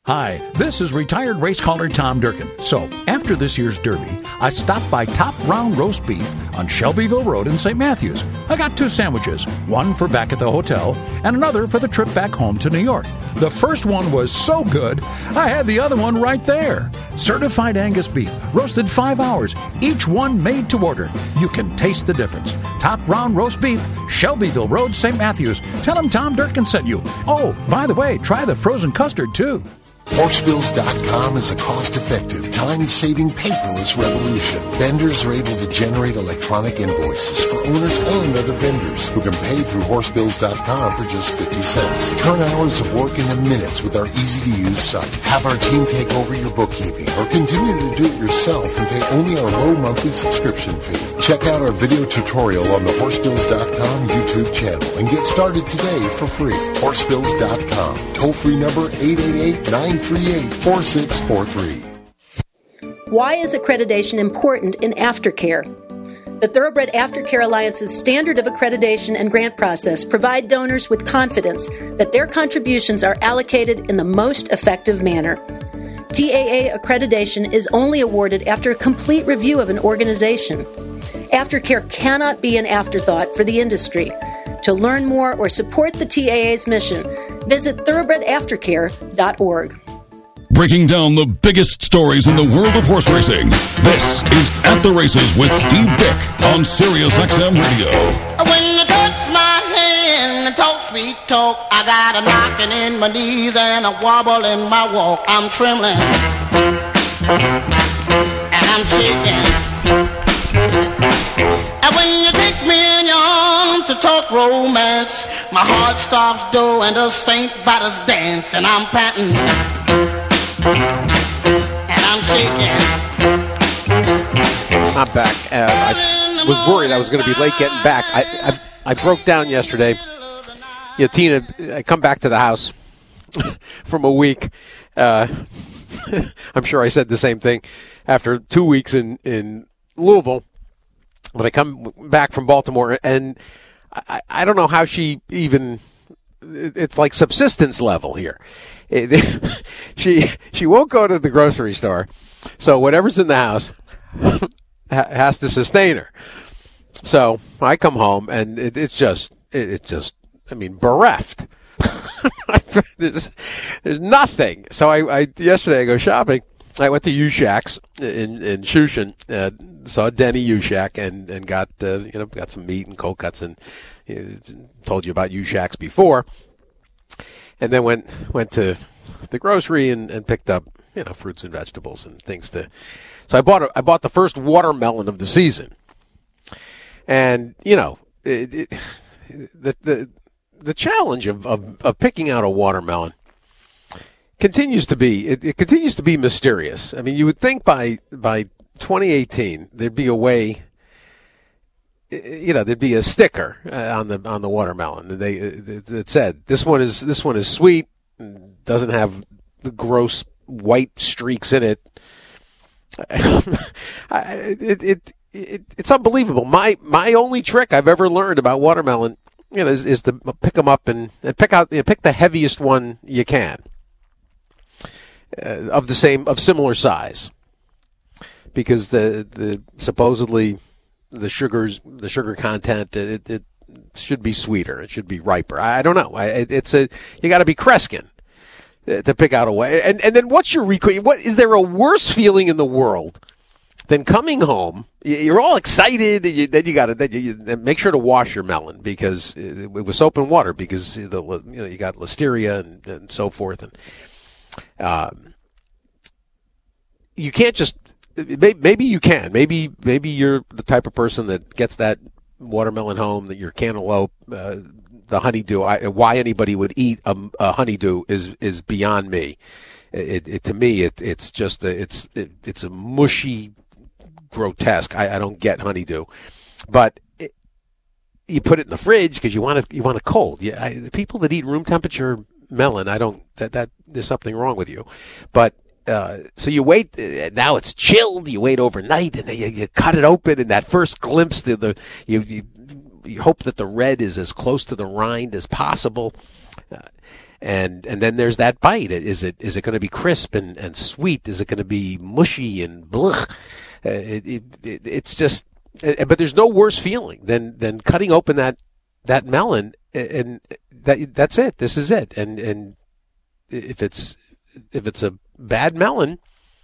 Hi, this is retired race caller Tom Durkin. So, after this year's Derby, I stopped by Top Round Roast Beef on Shelbyville Road in St. Matthews. I got 2 sandwiches, one for back at the hotel and another for the trip back home to New York. The first one was so good, I had the other one right there. Certified Angus beef, roasted 5 hours, each one made to order. You can taste the difference. Top Round Roast Beef, Shelbyville Road, St. Matthews. Tell them Tom Durkin sent you. Oh, by the way, try the frozen custard too. Horsebills.com is a cost-effective, time-saving paperless revolution. Vendors are able to generate electronic invoices for owners and other vendors who can pay through Horsebills.com for just 50 cents. Turn hours of work into minutes with our easy-to-use site. Have our team take over your bookkeeping or continue to do it yourself and pay only our low monthly subscription fee. Check out our video tutorial on the Horsebills.com YouTube channel and get started today for free. Horsebills.com. Toll-free number 888-938-4643. Why is accreditation important in aftercare? The Thoroughbred Aftercare Alliance's standard of accreditation and grant process provide donors with confidence that their contributions are allocated in the most effective manner. TAA accreditation is only awarded after a complete review of an organization. Aftercare cannot be an afterthought for the industry. To learn more or support the TAA's mission, visit thoroughbredaftercare.org. Breaking down the biggest stories in the world of horse racing. This is At the Races with Steve Dick on Sirius XM Radio. When you touch my hand and talk sweet talk, I got a knocking in my knees and a wobble in my walk. I'm trembling and I'm shaking. And when you take me in your arms to talk romance, my heart stops doing the St. Vitus dance, and I'm panting and I'm shaking. I'm back. I was worried I was going to be late getting back. I broke down yesterday. Yeah, Tina, I come back to the house from a week. I'm sure I said the same thing after 2 weeks in Louisville. But I come back from Baltimore, and I don't know how she even – it's like subsistence level here. She won't go to the grocery store, so whatever's in the house has to sustain her. So I come home, and it's just I mean, bereft. There's nothing. So I yesterday I go shopping. I went to U-Shacks in Shushan, saw Denny U-Shack and got got some meat and cold cuts, and told you about U-Shacks before. And then went to the grocery and picked up fruits and vegetables and things to. So I bought the first watermelon of the season, and the challenge of picking out a watermelon continues to be mysterious. I mean, you would think by 2018 there'd be a way. There'd be a sticker on the watermelon that said this one is sweet, doesn't have the gross white streaks in it. It's unbelievable. My only trick I've ever learned about watermelon, is to pick them up and pick the heaviest one you can, of similar size, because the supposedly the sugar content, it should be sweeter. It should be riper. I don't know. You got to be Kreskin to pick out a way. And then what's your what is there a worse feeling in the world than coming home? You're all excited. Then you got to make sure to wash your melon because with soap and water, because you got listeria and so forth. And you can't just. Maybe you can. Maybe you're the type of person that gets that watermelon home, that your cantaloupe, the honeydew. Why anybody would eat a honeydew is beyond me. To me, it's just it's a mushy, grotesque. I don't get honeydew, but you put it in the fridge because you want it cold. The people that eat room temperature melon, I don't. That there's something wrong with you, but. So you wait, now it's chilled, you wait overnight, and then you cut it open, and that first glimpse to you hope that the red is as close to the rind as possible. And then there's that bite. Is it going to be crisp and sweet? Is it going to be mushy and blech? It's just, but there's no worse feeling than cutting open that melon, and that's it. This is it. And if it's a bad melon,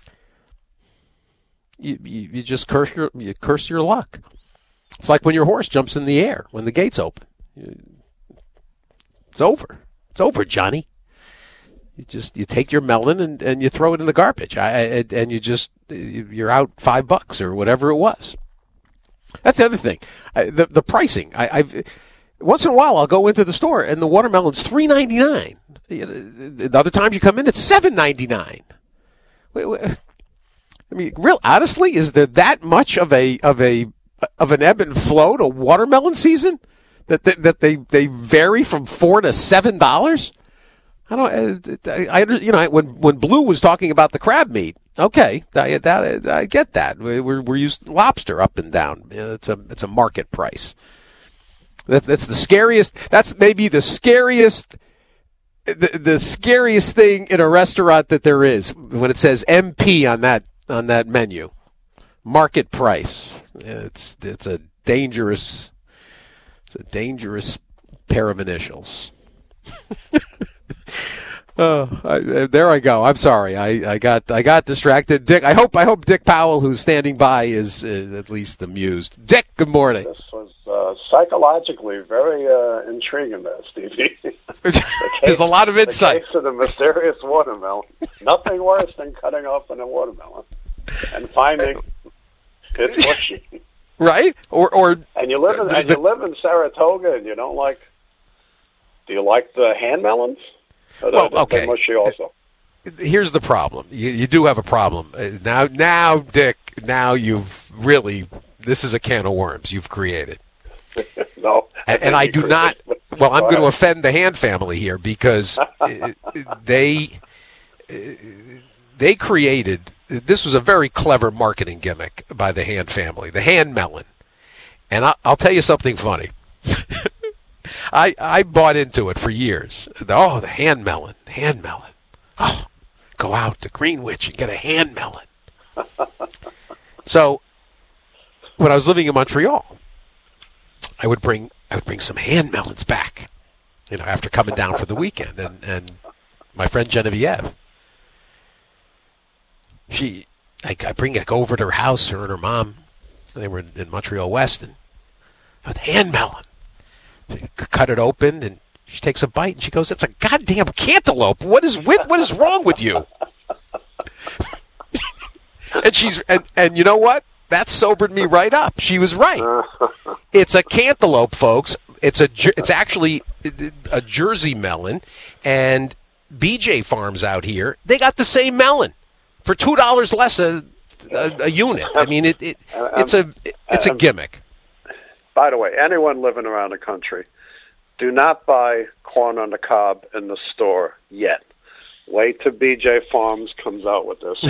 you just curse your luck. It's like when your horse jumps in the air when the gates open. It's over. It's over, Johnny. You take your melon and you throw it in the garbage. And you're out $5 or whatever it was. That's the other thing. The pricing. I've once in a while I'll go into the store and the watermelon's $3.99. The other times you come in, it's $7.99. I mean, honestly, is there that much of an ebb and flow to watermelon season that they vary from $4 to $7? When Blue was talking about the crab meat, okay, I get that. We're used lobster up and down. It's a market price. That's the scariest. That's maybe the scariest. The scariest thing in a restaurant that there is when it says MP on that menu, market price. It's a dangerous pair of initials. There I go. I'm sorry. I got distracted. Dick, I hope Dick Powell, who's standing by, is at least amused. Dick, good morning. This was psychologically very intriguing there, Stevie. There's a lot of insight. The case of the mysterious watermelon. Nothing worse than cutting open a watermelon and finding it's mushy. Right? And you live in Saratoga, and you don't like. Do you like the hand melons? Okay. Mushy also. Here's the problem. You do have a problem now, Dick. Now you've really. This is a can of worms you've created. No, and I do not. Well, I'm going to offend the Hand family here because they created. This was a very clever marketing gimmick by the Hand family, the Hand melon. And I'll tell you something funny. I bought into it for years. The hand melon. Oh, go out to Greenwich and get a hand melon. So when I was living in Montreal, I would bring some hand melons back, after coming down for the weekend. And my friend Genevieve, I go over to her house, her and her mom. They were in Montreal West, and with hand melon. She cut it open, and she takes a bite, and she goes, "It's a goddamn cantaloupe. What is wrong with you?" and you know what? That sobered me right up. She was right. It's a cantaloupe, folks. It's actually a Jersey melon, and BJ Farms out here, they got the same melon for $2 less a unit. I mean, it's a gimmick. By the way, anyone living around the country, do not buy corn on the cob in the store yet. Wait till BJ Farms comes out with this.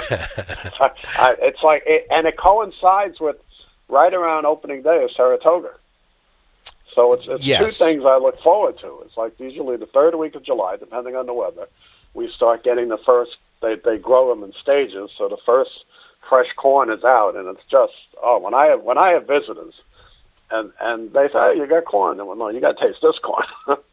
It's like, and it coincides with right around opening day of Saratoga. So it's yes. Two things I look forward to. It's like usually the third week of July, depending on the weather, we start getting the first. They grow them in stages, so the first fresh corn is out, and it's just when I have visitors, and they say, "Hey, you got corn?" And well, no, you got to taste this corn.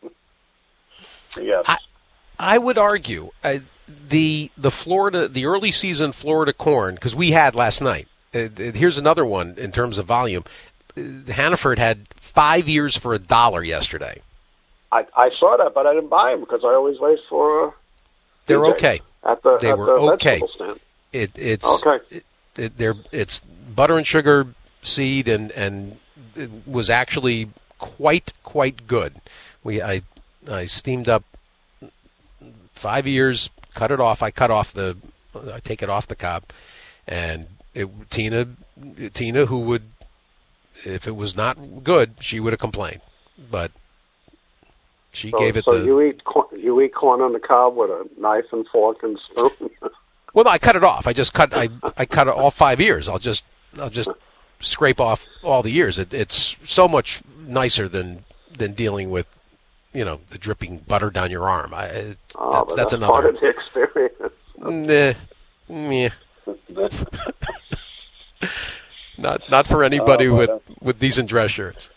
Yes. I would argue the early season Florida corn, because we had last night. Here's another one in terms of volume. Hannaford had 5 years for $1 yesterday. I saw that, but I didn't buy them because I always wait for. They're okay. They were okay. It's okay. It's butter and sugar seed, and it was actually quite good. I steamed up 5 years, cut it off. I take it off the cob, and Tina, who would, if it was not good, she would have complained, but she gave it. So you eat corn on the cob with a knife and fork and spoon. Well, no, I cut it off. I cut it all 5 years. I'll just scrape off all the years. It's so much nicer than dealing with, the dripping butter down your arm. That's another part of the experience. Not for anybody with decent dress shirts.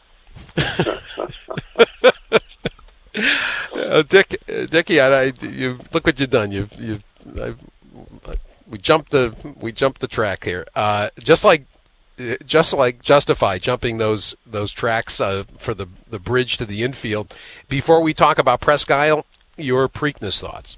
Dickie, you look what you've done. We jumped the track here. Just like Justify jumping those tracks for the bridge to the infield. Before we talk about Presque Isle, your Preakness thoughts.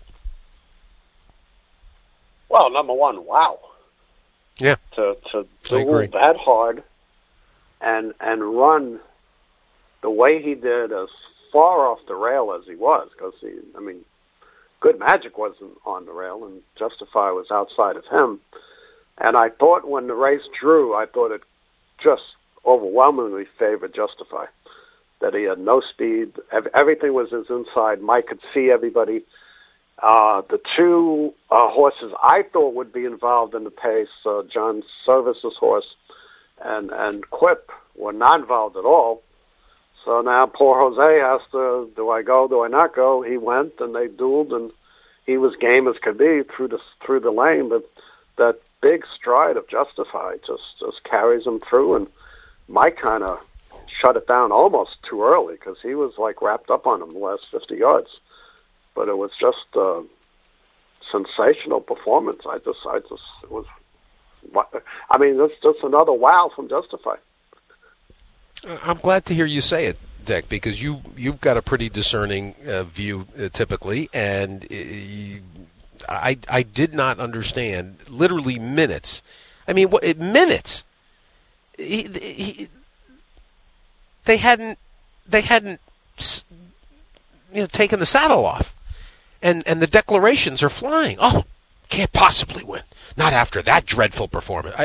Well, number one, wow. Yeah. To do that hard and run the way he did, as far off the rail as he was, because Good Magic wasn't on the rail and Justify was outside of him. And I thought when the race drew, I thought it just overwhelmingly favored Justify, that he had no speed. Everything was his inside. Mike could see everybody. The two horses I thought would be involved in the pace, John Service's horse and Quip, were not involved at all. So now poor Jose has to, do I go, do I not go? He went, and they dueled, and he was game as could be through the lane. But that big stride of Justify just carries him through, and Mike kind of shut it down almost too early because he was like wrapped up on him the last 50 yards. But it was just a sensational performance. It was. That's just another wow from Justify. I'm glad to hear you say it, Dick, because you've got a pretty discerning view typically, and I did not understand literally minutes. Minutes. They hadn't taken the saddle off, and the declarations are flying. Oh, can't possibly win. Not after that dreadful performance.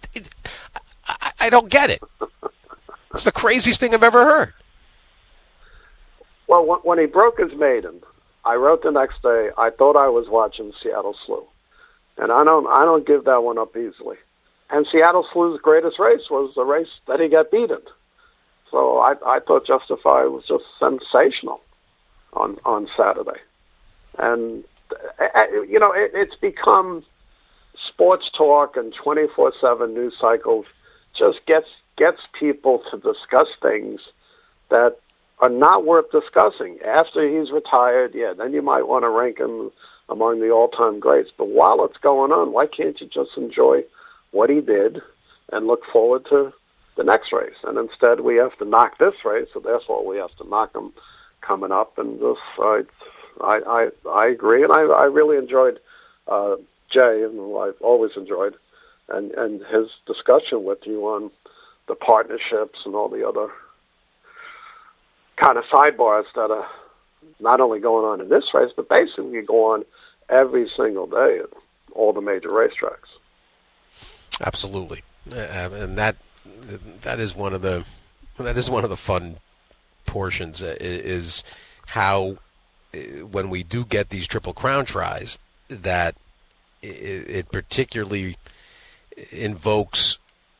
I don't get it. It's the craziest thing I've ever heard. Well, when he broke his maiden, I wrote the next day, I thought I was watching Seattle Slew. And I don't give that one up easily. And Seattle Slew's greatest race was the race that he got beaten. So I thought Justify was just sensational on Saturday. And, it's become sports talk and 24/7 news cycles just gets people to discuss things that are not worth discussing. After he's retired, then you might want to rank him among the all-time greats. But while it's going on, why can't you just enjoy what he did and look forward to the next race? And instead, we have to knock this race, so therefore we have to knock him coming up. And this, I agree, and I really enjoyed Jay, and I've always enjoyed, and his discussion with you on the partnerships and all the other kind of sidebars that are not only going on in this race, but basically go on every single day at all the major racetracks. Absolutely, and that is one of the fun portions is how when we do get these Triple Crown tries, that it particularly invokes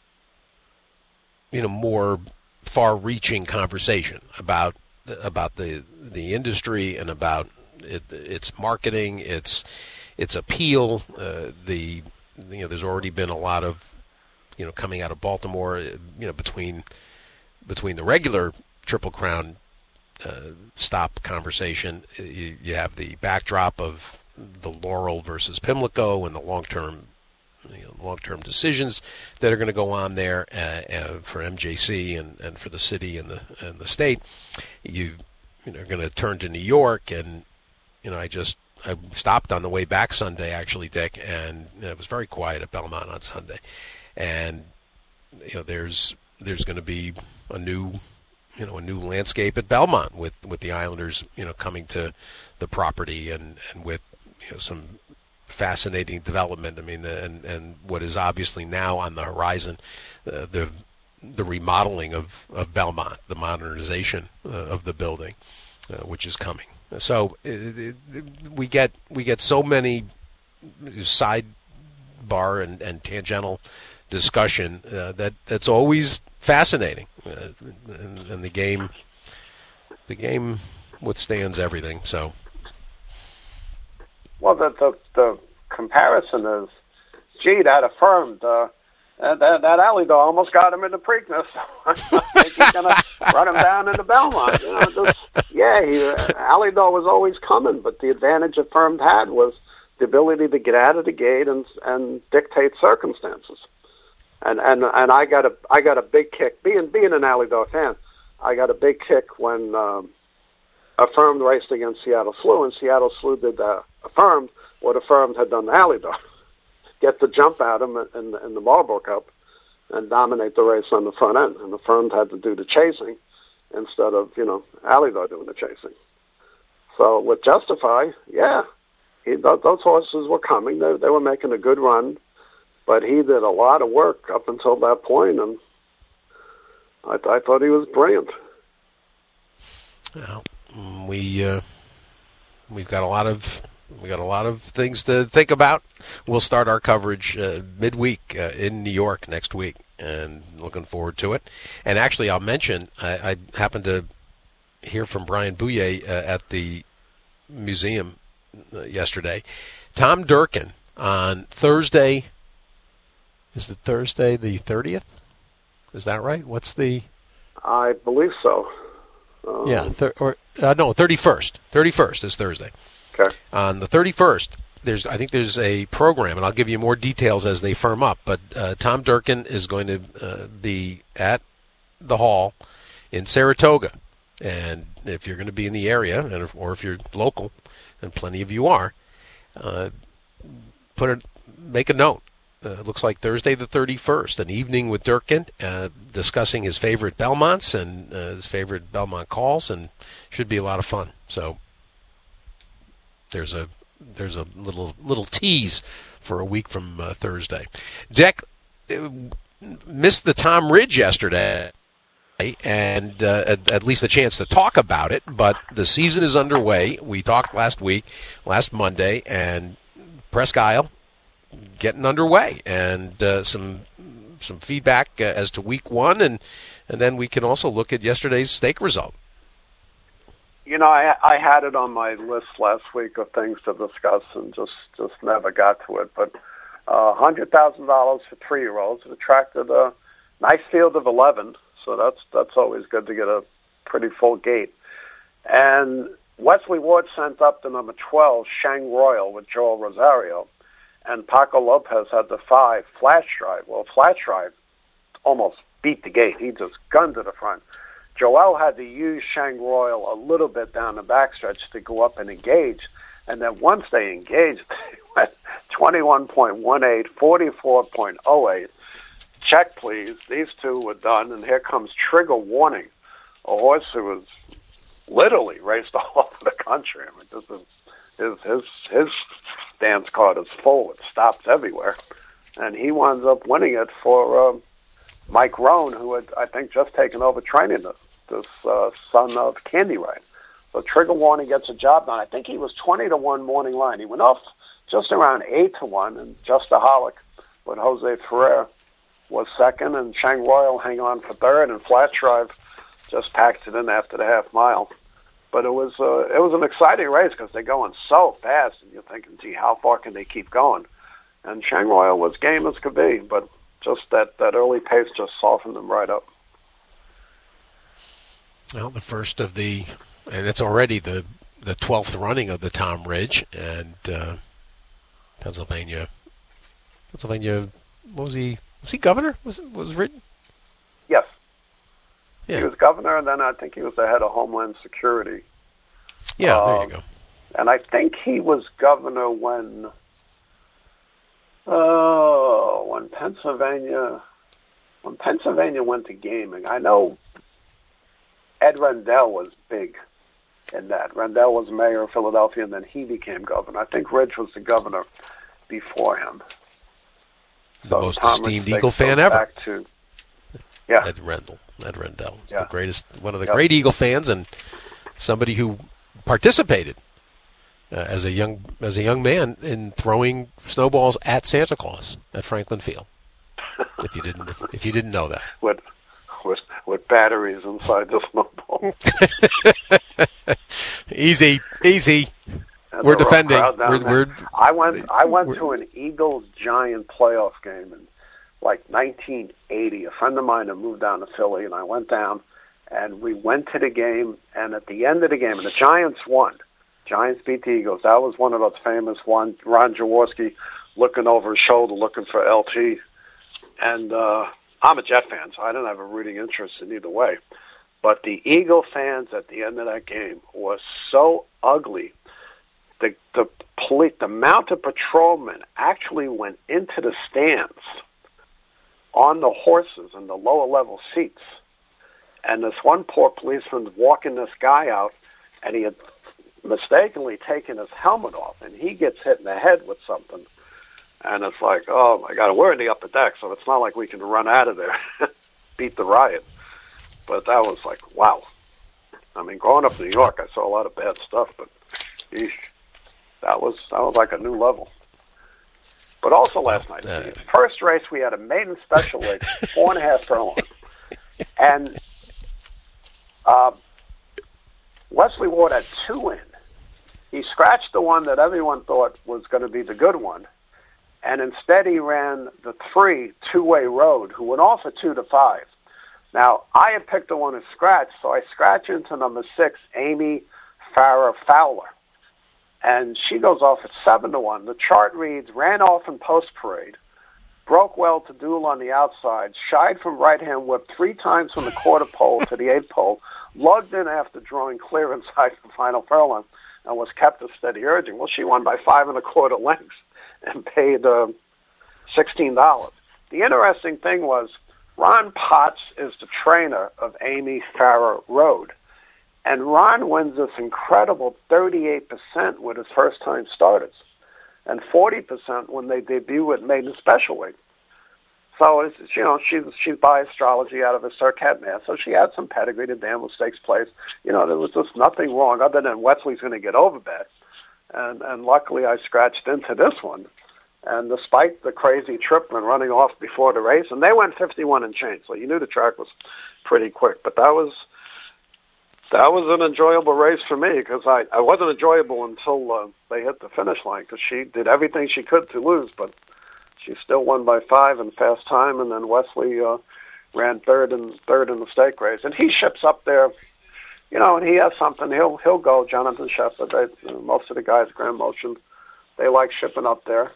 more far-reaching conversation about the industry and about its marketing, its appeal. There's already been a lot of coming out of Baltimore. Between the regular Triple Crown stop conversation, you have the backdrop of the Laurel versus Pimlico and the long-term decisions that are going to go on there for MJC and for the city and the state. You're going to turn to New York, and I stopped on the way back Sunday, actually, Dick, and it was very quiet at Belmont on Sunday. And there's going to be a new landscape at Belmont with the Islanders coming to the property and with some fascinating development. And what is obviously now on the horizon, the remodeling of Belmont, the modernization of the building, which is coming. So we get so many sidebar and tangential discussion that's always fascinating, and the game withstands everything. So, well, the comparison is, gee, that affirmed. That alley dog almost got him into Preakness. I think he's going to run him down into Belmont. Alley dog was always coming, but the advantage Affirmed had was the ability to get out of the gate and dictate circumstances. And I got a big kick being an alley dog fan. I got a big kick when Affirmed raced against Seattle Slew, and Seattle Slew did Affirmed what Affirmed had done to alley dog. Get the jump at him in the Marlboro Cup and dominate the race on the front end. And Affirmed had to do the chasing instead of, Alydar doing the chasing. So with Justify, those horses were coming. They were making a good run, but he did a lot of work up until that point, and I thought he was brilliant. Well, we've got a lot of things to think about. We'll start our coverage midweek in New York next week, and looking forward to it. And actually, I'll mention, I happened to hear from Brian Bouye at the museum yesterday. Tom Durkin on Thursday, is it Thursday the 30th? Is that right? What's the... I believe so. 31st. 31st is Thursday. Okay. On the 31st, I think there's a program, and I'll give you more details as they firm up, but Tom Durkin is going to be at the hall in Saratoga. And if you're going to be in the area, or if you're local, and plenty of you are, make a note. It looks like Thursday the 31st, an evening with Durkin, discussing his favorite Belmonts and his favorite Belmont calls, and should be a lot of fun. So there's a little tease for a week from Thursday. Jack missed the Tom Ridge yesterday, and at least a chance to talk about it, but the season is underway. We talked last Monday, and Presque Isle getting underway, and some feedback as to week one, and then we can also look at yesterday's stake result. I had it on my list last week of things to discuss and just never got to it. But $100,000 for 3-year-olds. It attracted a nice field of 11, so that's always good to get a pretty full gate. And Wesley Ward sent up the number 12, Shang Royal, with Joel Rosario. And Paco Lopez had the 5, Flash Drive. Well, Flash Drive almost beat the gate. He just gunned to the front. Joel had to use Shang Royal a little bit down the backstretch to go up and engage. And then once they engaged, they went 21.18, 44.08. Check, please. These two were done. And here comes Trigger Warning, a horse who was literally raced all over the country. I mean, this is his dance card is full with stops everywhere. And he winds up winning it for Mike Rohn, who had, I think, just taken over training this son of Candy Ride. So Trigger Warning gets a job done. I think he was 20-1 morning line. He went off just around 8-1, and Justaholic with Jose Ferrer was second, and Shang Royal hang on for third, and Flash Drive just packed it in after the half mile. But it was an exciting race because they're going so fast, and you're thinking, gee, how far can they keep going? And Shang Royal was game as could be, but just that early pace just softened them right up. Well, the first of and it's already the 12th running of the Tom Ridge, and Pennsylvania, what was he? Was he governor? Was written? Yes. Yeah. He was governor, and then I think he was the head of Homeland Security. Yeah, there you go. And I think he was governor when Pennsylvania went to gaming. I know Ed Rendell was big in that. Rendell was mayor of Philadelphia, and then he became governor. I think Ridge was the governor before him. The most esteemed Eagle fan ever. Yeah. Ed Rendell. Yeah. One of the great Eagle fans, and somebody who participated as a young man in throwing snowballs at Santa Claus at Franklin Field. If you didn't know that. with batteries inside this mobile. Easy. And We're defending. I went to an Eagles-Giant playoff game in like 1980. A friend of mine had moved down to Philly, and I went down, and we went to the game, and at the end of the game, and the Giants won. Giants beat the Eagles. That was one of those famous ones, Ron Jaworski looking over his shoulder, looking for LT. And I'm a Jet fan, so I didn't have a rooting interest in either way. But the Eagle fans at the end of that game was so ugly. The mounted patrolmen actually went into the stands on the horses in the lower level seats. And this one poor policeman walking this guy out, and he had mistakenly taken his helmet off, and he gets hit in the head with something. And it's like, oh, my God, we're in the upper deck, so it's not like we can run out of there, beat the riot. But that was like, wow. I mean, growing up in New York, I saw a lot of bad stuff, but eesh, that was like a new level. But also last night, the first race, we had a maiden special weight, 4.5 furlong. And Wesley Ward had 2 in. He scratched the one that everyone thought was going to be the good one, and instead he ran the 3 two-way road, who went off at 2 to 5. Now, I had picked the one who scratched, so I scratch into number 6, Amy Farrah Fowler. And she goes off at 7 to 1. The chart reads, ran off in post-parade, broke well to duel on the outside, shied from right-hand whip 3 times from the quarter pole to the 8th pole, lugged in after drawing clear inside the final furlong, and was kept a steady urging. Well, she won by 5 1/4 lengths and paid $16. The interesting thing was Ron Potts is the trainer of Amy Farrah Road, and Ron wins this incredible 38% with his first-time starters and 40% when they debut at maiden special weight. So, it's, you know, she's by astrology out of a Circuit mare, so she had some pedigree to damn Stakes place. You know, there was just nothing wrong other than Wesley's going to get over bet. And luckily I scratched into this one. And despite the crazy tripman running off before the race, and they went 51 and change, so you knew the track was pretty quick. But that was an enjoyable race for me, because I wasn't enjoyable until they hit the finish line, because she did everything she could to lose, but she still won by 5 in fast time, and then Wesley ran third in the stake race. And he ships up there, you know, and he has something. He'll go, Jonathan Shepard. Most of the guys, Grand Motion, they like shipping up there.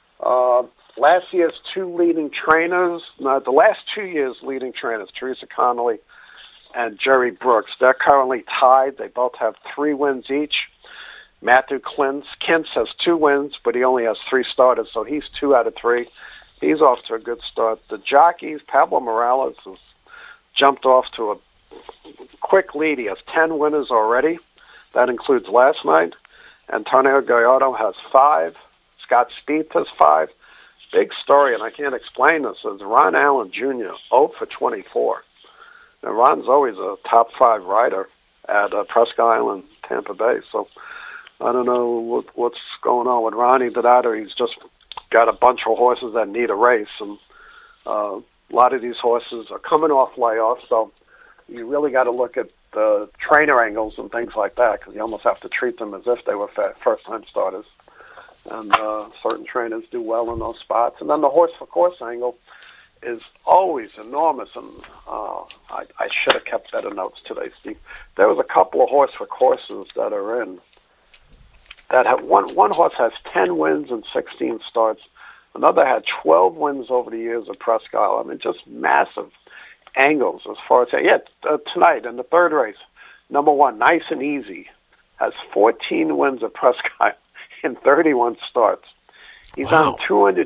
Last year's 2 leading trainers, the last 2 years' leading trainers, Teresa Connolly and Jerry Brooks, they're currently tied. They both have 3 wins each. Matthew Kintz has 2 wins, but he only has 3 starters, so he's 2 out of 3. He's off to a good start. The jockeys, Pablo Morales has jumped off to a quick lead. He has 10 winners already. That includes last night. Antonio Gallardo has 5. Scott Spieth has 5. Big story, and I can't explain this, is Ron Allen Jr., 0 for 24. Now, Ron's always a top 5 rider at Presque Isle, Tampa Bay, so I don't know what's going on with Ronnie Donato. He's just got a bunch of horses that need a race, and a lot of these horses are coming off layoffs, so you really got to look at the trainer angles and things like that, because you almost have to treat them as if they were first-time starters. And certain trainers do well in those spots. And then the horse-for-course angle is always enormous, and I should have kept better notes today, Steve. There was a couple of horse-for-courses that are in that have one horse has 10 wins and 16 starts. Another had 12 wins over the years at Presque Isle. I mean, just massive angles as far as tonight in the 3rd race. Number 1, Nice and Easy, has 14 wins at Presque Isle in 31 starts. He's on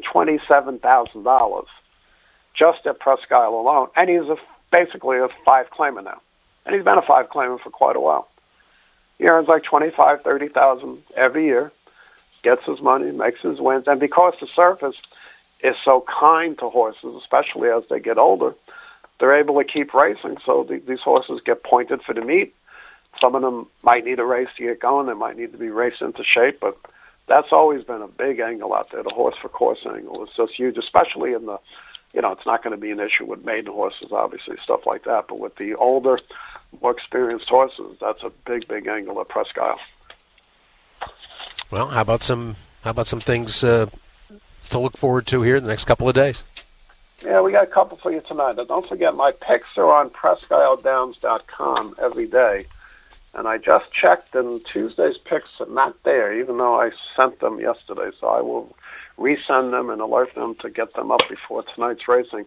$227,000 just at Presque Isle alone, and he's basically a 5-claimer now. And he's been a 5-claimer for quite a while. He earns like $25,000, $30,000 every year, gets his money, makes his wins, and because the surface is so kind to horses, especially as they get older, they're able to keep racing. So these horses get pointed for the meet. Some of them might need a race to get going. They might need to be raced into shape, but that's always been a big angle out there. The horse-for-course angle is just huge, especially in the it's not going to be an issue with maiden horses, obviously, stuff like that. But with the older, more experienced horses, that's a big, big angle at Presque Isle. Well, how about some things to look forward to here in the next couple of days? Yeah, we got a couple for you tonight. Now, don't forget, my picks are on PresqueIsleDowns.com every day. And I just checked, and Tuesday's picks are not there, even though I sent them yesterday. So I will resend them and alert them to get them up before tonight's racing.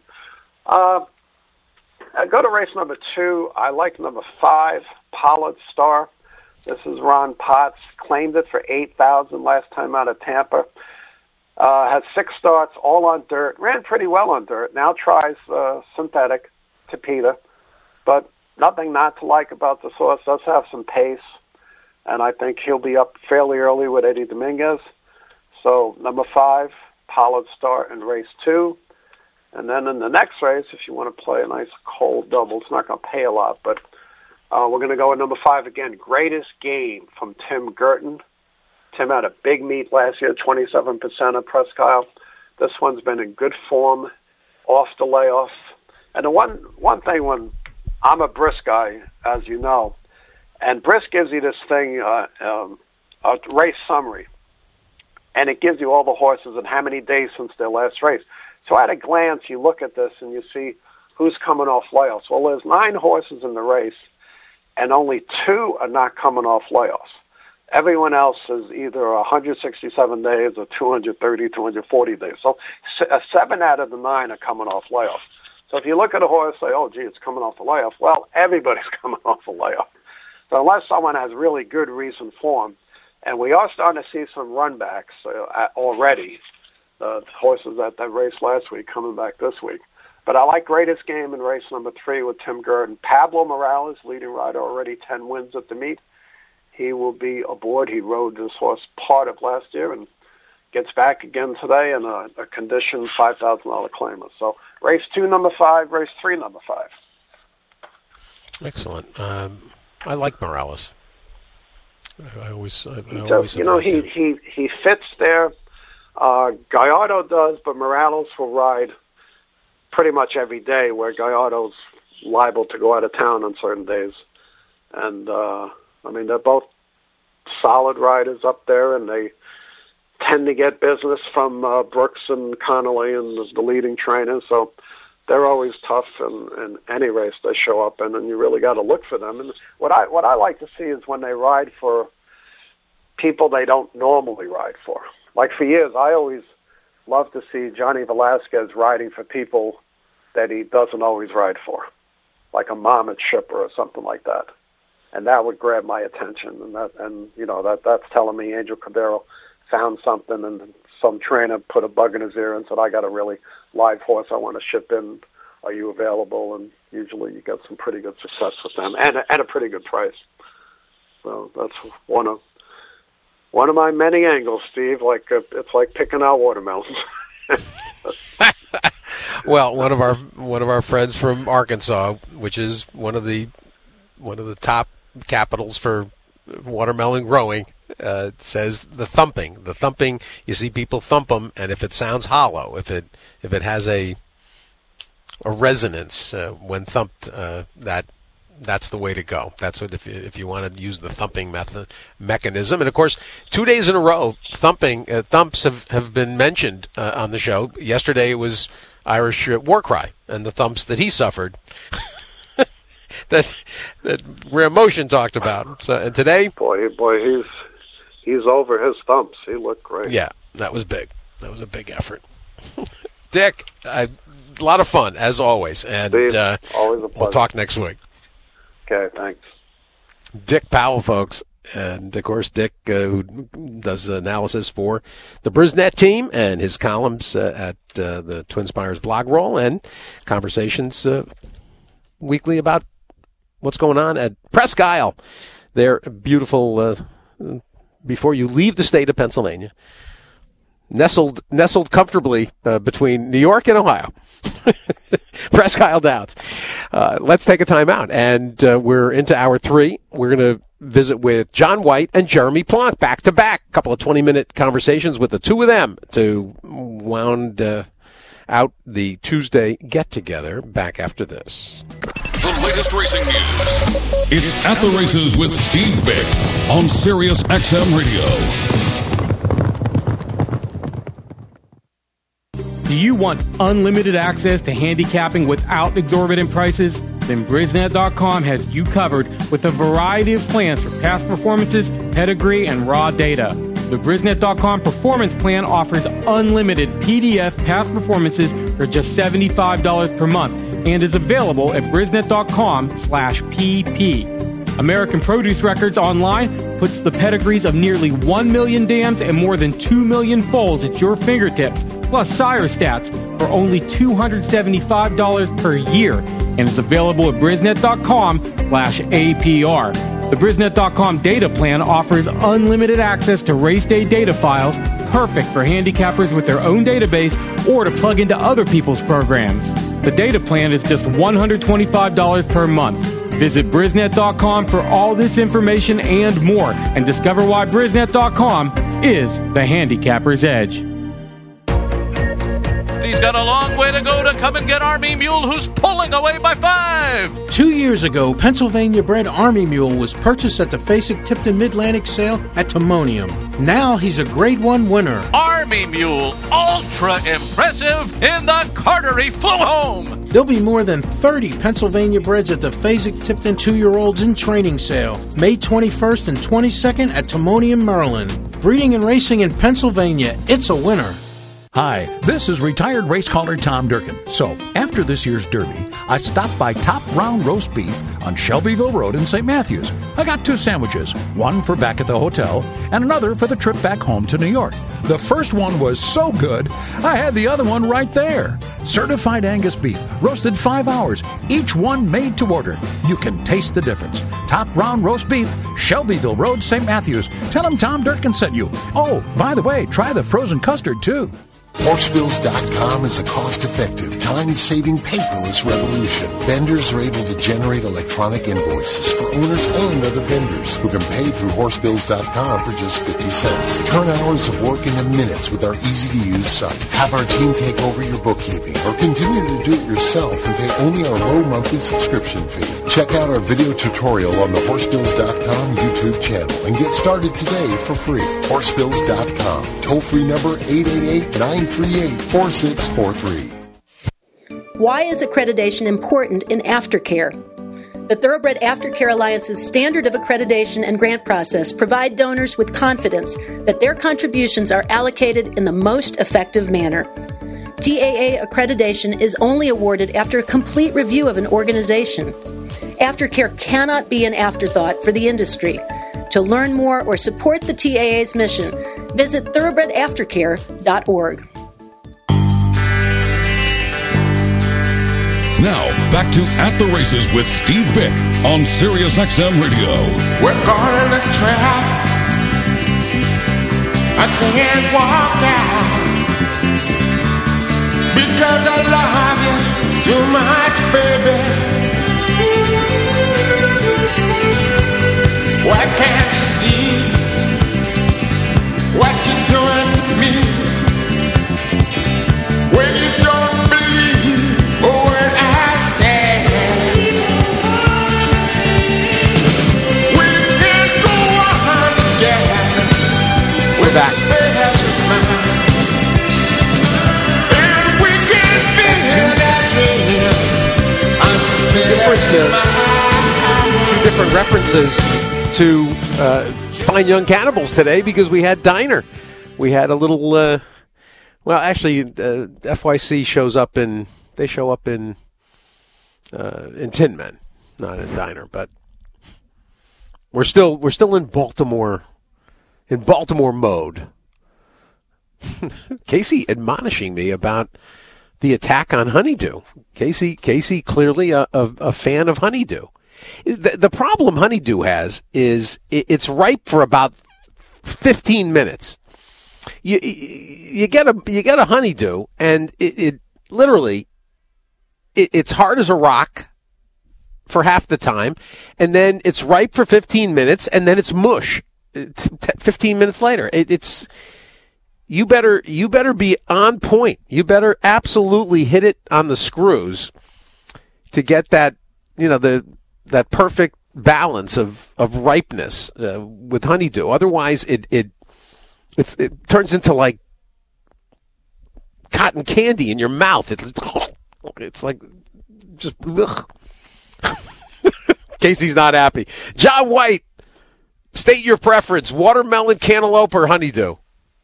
I go to race number 2. I like number 5, Pollard Star. This is Ron Potts. Claimed it for $8,000 last time out of Tampa. Had 6 starts, all on dirt. Ran pretty well on dirt. Now tries synthetic Tapeta. But nothing not to like about this horse. Does have some pace. And I think he'll be up fairly early with Eddie Dominguez. So number 5, Pollard Star in race 2. And then in the next race, if you want to play a nice cold double, it's not going to pay a lot, but we're going to go with number 5 again, Greatest Game from Tim Girton. Tim had a big meet last year, 27% at Presque Isle. This one's been in good form, off the layoffs. And the one thing, when I'm a Brisk guy, as you know, and Brisk gives you this thing, a race summary, and it gives you all the horses and how many days since their last race. So at a glance, you look at this and you see who's coming off layoffs. Well, there's 9 horses in the race, and only 2 are not coming off layoffs. Everyone else is either 167 days or 230, 240 days. So 7 out of the 9 are coming off layoffs. So if you look at a horse and say, oh, gee, it's coming off a layoff, well, everybody's coming off a layoff. So unless someone has really good recent form, and we are starting to see some runbacks already, the horses that raced last week coming back this week. But I like Greatest Game in race number 3 with Tim Girton. Pablo Morales, leading rider, already 10 wins at the meet. He will be aboard. He rode this horse part of last year and gets back again today in a conditioned $5,000 claimer. So race 2, number 5, race 3, number 5. Excellent. I like Morales. I always he fits there. Gallardo does, but Morales will ride pretty much every day, where Gallardo's liable to go out of town on certain days. And, they're both solid riders up there, and they tend to get business from Brooks and Connolly and the leading trainers. So they're always tough in any race they show up in, and you really got to look for them. And what I like to see is when they ride for people they don't normally ride for. Like for years, I always love to see Johnny Velasquez riding for people that he doesn't always ride for, like a Monmouth shipper or something like that. And that would grab my attention. And that's telling me Angel Cordero found something, and some trainer put a bug in his ear and said, I got a really live horse I want to ship in. Are you available? And usually you get some pretty good success with them, and a pretty good price. So that's one of my many angles, Steve. It's like picking out watermelons. Well, one of our friends from Arkansas, which is one of the top capitals for watermelon growing, says the thumping. You see people thump them, and if it sounds hollow, if it has a resonance when thumped, that's the way to go. That's what if you want to use the thumping mechanism. And of course, 2 days in a row, thumps have been mentioned on the show. Yesterday it was Irish War Cry and the thumps that he suffered. that Graham Motion talked about. So, and today, boy, he's over his thumps. He looked great. Yeah, that was big. That was a big effort. Dick, a lot of fun as always, and Steve, always a pleasure. We'll talk next week. Okay, thanks. Dick Powell, folks. And, of course, Dick, who does analysis for the Brisnet team and his columns at the Twin Spires blog roll and conversations weekly about what's going on at Presque Isle. They're beautiful before you leave the state of Pennsylvania. Nestled comfortably between New York and Ohio. Presque Isle Downs. Let's take a time out. And we're into hour 3. We're going to visit with John White and Jeremy Plonk back-to-back. A couple of 20-minute conversations with the two of them to out the Tuesday get-together. Back after this. The latest racing news. It's At the Races with Steve Vick on Sirius XM Radio. Do you want unlimited access to handicapping without exorbitant prices? Then Brisnet.com has you covered with a variety of plans for past performances, pedigree, and raw data. The Brisnet.com Performance Plan offers unlimited PDF past performances for just $75 per month and is available at Brisnet.com/PP. American Produce Records Online puts the pedigrees of nearly 1 million dams and more than 2 million foals at your fingertips, plus sire stats for only $275 per year, and is available at Brisnet.com/APR. The Brisnet.com data plan offers unlimited access to race day data files, perfect for handicappers with their own database or to plug into other people's programs. The data plan is just $125 per month. Visit Brisnet.com for all this information and more, and discover why Brisnet.com is the handicapper's edge. He's got a long way to go to come and get Army Mule, who's pulling away by 5. 2 years ago, Pennsylvania-bred Army Mule was purchased at the Fasig-Tipton Mid-Atlantic sale at Timonium. Now he's a Grade 1 winner. Army Mule, ultra impressive in the Carter. He flew home. There'll be more than 30 Pennsylvania breds at the Fasig-Tipton 2-year-olds in training sale, May 21st and 22nd at Timonium, Maryland. Breeding and racing in Pennsylvania, it's a winner. Hi, this is retired race caller Tom Durkin. So, after this year's Derby, I stopped by Top Round Roast Beef on Shelbyville Road in St. Matthews. I got 2 sandwiches, one for back at the hotel and another for the trip back home to New York. The first one was so good, I had the other one right there. Certified Angus beef, roasted 5 hours, each one made to order. You can taste the difference. Top Round Roast Beef, Shelbyville Road, St. Matthews. Tell them Tom Durkin sent you. Oh, by the way, try the frozen custard too. Horsebills.com is a cost-effective, time-saving paperless revolution. Vendors are able to generate electronic invoices for owners and other vendors who can pay through Horsebills.com for just 50 cents. Turn hours of work into minutes with our easy-to-use site. Have our team take over your bookkeeping or continue to do it yourself and pay only our low monthly subscription fee. Check out our video tutorial on the Horsebills.com YouTube channel and get started today for free. Horsebills.com. Toll-free number 888-938-4643. Why is accreditation important in aftercare? The Thoroughbred Aftercare Alliance's standard of accreditation and grant process provide donors with confidence that their contributions are allocated in the most effective manner. TAA accreditation is only awarded after a complete review of an organization. Aftercare cannot be an afterthought for the industry. To learn more or support the TAA's mission, visit thoroughbredaftercare.org. Now, back to At the Races with Steve Vick on Sirius XM Radio. We're caught in a trap. I can't walk out because I love you too much, baby. Why can't you see what you're doing to me? When you don't believe a word I say, we can go on together. We're back. And we can feel that dreams. Different references to Fine Young Cannibals today because we had Diner. We had a little, FYC shows up in Tin Men, not in Diner, but we're still in Baltimore mode. Casey admonishing me about the attack on Honeydew. Casey clearly a fan of Honeydew. The problem Honeydew has is it's ripe for about 15 minutes. You get a Honeydew, and it literally it's hard as a rock for half the time, and then it's ripe for 15 minutes, and then it's mush 15 minutes later. you better be on point. You better absolutely hit it on the screws to get that, that perfect balance of ripeness with honeydew. Otherwise, it turns into like cotton candy in your mouth. It's like just ugh. Casey's not happy. John White, state your preference: watermelon, cantaloupe, or honeydew.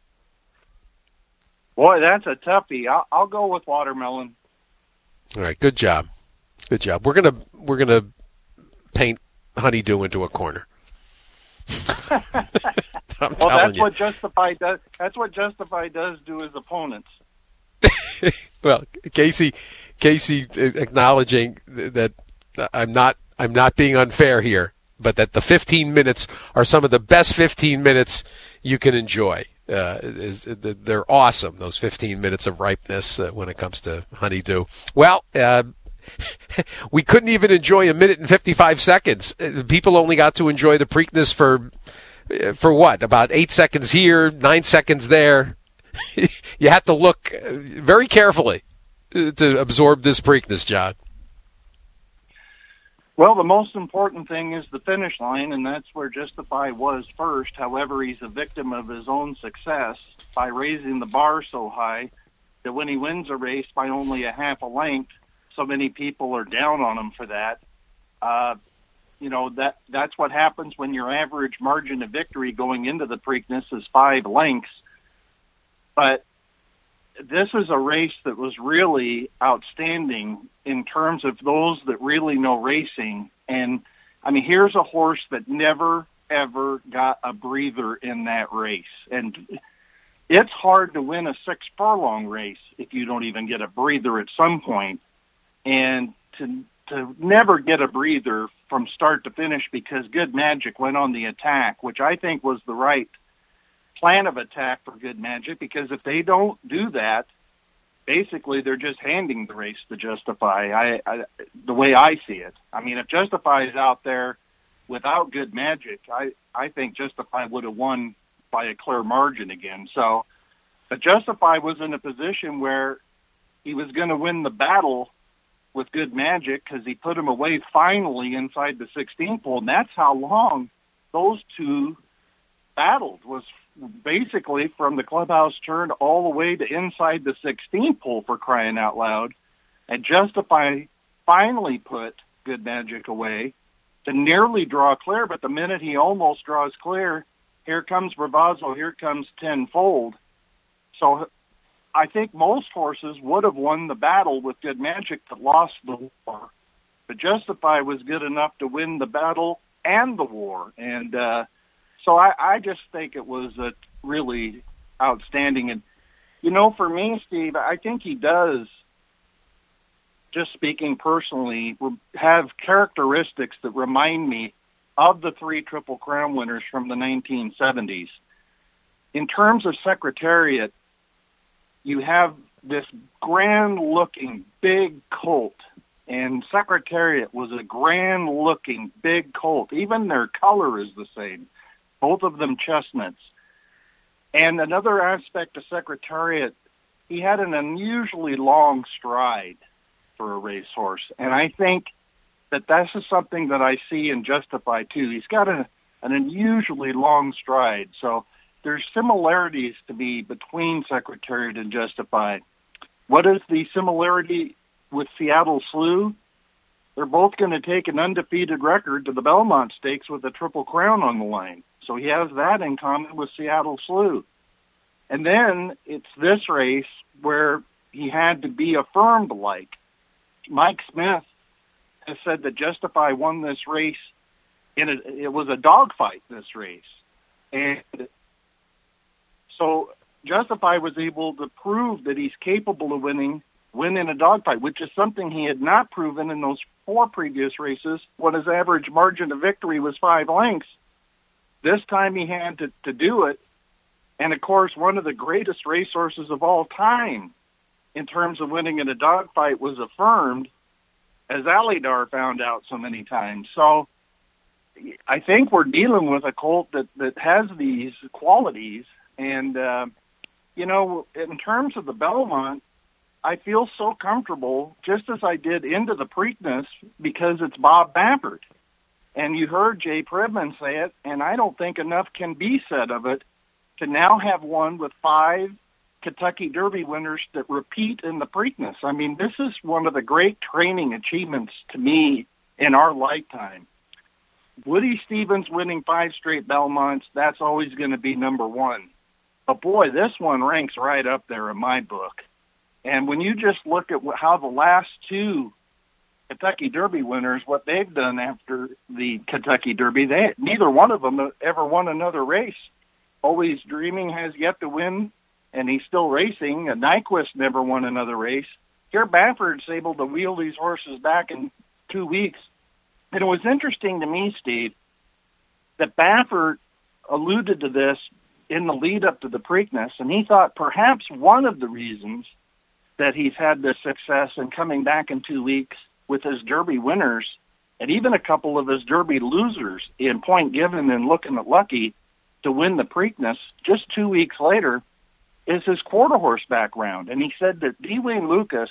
Boy, that's a toughie. I'll go with watermelon. All right, good job. Good job. We're gonna paint honeydew into a corner. Well, that's what Justify does. That's what Justify does to his opponents. Well, Casey acknowledging that I'm not being unfair here, but that the 15 minutes are some of the best 15 minutes you can enjoy. They're awesome, those 15 minutes of ripeness when it comes to honeydew. Well, we couldn't even enjoy a minute and 55 seconds. People only got to enjoy the Preakness for what? About 8 seconds here, 9 seconds there. You have to look very carefully to absorb this Preakness, John. Well, the most important thing is the finish line, and that's where Justify was first. However, he's a victim of his own success by raising the bar so high that when he wins a race by only a half a length, so many people are down on him for that. That's what happens when your average margin of victory going into the Preakness is 5 lengths. But this is a race that was really outstanding in terms of those that really know racing. And, I mean, here's a horse that never, ever got a breather in that race. And it's hard to win a 6-furlong race if you don't even get a breather at some point. And to never get a breather from start to finish because Good Magic went on the attack, which I think was the right plan of attack for Good Magic, because if they don't do that, basically they're just handing the race to Justify. The way I see it. I mean, if Justify is out there without Good Magic, I think Justify would have won by a clear margin again. So, but Justify was in a position where he was going to win the battle with Good Magic because he put him away finally inside the 16th pole, and that's how long those two battled, was basically from the clubhouse turn all the way to inside the 16th pole, for crying out loud. And Justify finally put Good Magic away to nearly draw clear, but the minute he almost draws clear, here comes Bravazzo, here comes Tenfold. So I think most horses would have won the battle with Good Magic but lost the war. But Justify was good enough to win the battle and the war. And so I just think it was a really outstanding. And, for me, Steve, I think he does, just speaking personally, have characteristics that remind me of the 3 Triple Crown winners from the 1970s. In terms of Secretariat, you have this grand-looking big colt, and Secretariat was a grand-looking big colt. Even their color is the same. Both of them chestnuts. And another aspect of Secretariat, he had an unusually long stride for a racehorse. And I think that this is something that I see in Justify, too. He's got an unusually long stride. So there's similarities to me between Secretariat and Justify. What is the similarity with Seattle Slew? They're both going to take an undefeated record to the Belmont Stakes with a Triple Crown on the line. So he has that in common with Seattle Slew. And then it's this race where he had to be affirmed like. Mike Smith has said that Justify won this race. It was a dogfight, this race. And so Justify was able to prove that he's capable of winning a dogfight, which is something he had not proven in those 4 previous races when his average margin of victory was 5 lengths. This time he had to do it. And, of course, one of the greatest racehorses of all time in terms of winning in a dogfight was affirmed, as Alydar found out so many times. So I think we're dealing with a colt that has these qualities. And, you know, in terms of the Belmont, I feel so comfortable, just as I did into the Preakness, because it's Bob Baffert. And you heard Jay Pridman say it, and I don't think enough can be said of it, to now have one with 5 Kentucky Derby winners that repeat in the Preakness. I mean, this is one of the great training achievements to me in our lifetime. Woody Stevens winning 5 straight Belmonts, that's always going to be number one. But boy, this one ranks right up there in my book. And when you just look at how the last 2 Kentucky Derby winners, what they've done after the Kentucky Derby, neither one of them ever won another race. Always Dreaming has yet to win, and he's still racing. And Nyquist never won another race. Here, Baffert's able to wheel these horses back in 2 weeks. And it was interesting to me, Steve, that Baffert alluded to this in the lead up to the Preakness, and he thought perhaps one of the reasons that he's had this success in coming back in 2 weeks with his Derby winners, and even a couple of his Derby losers in Point Given and Looking at Lucky to win the Preakness just 2 weeks later, is his quarter horse background. And he said that D. Wayne Lucas,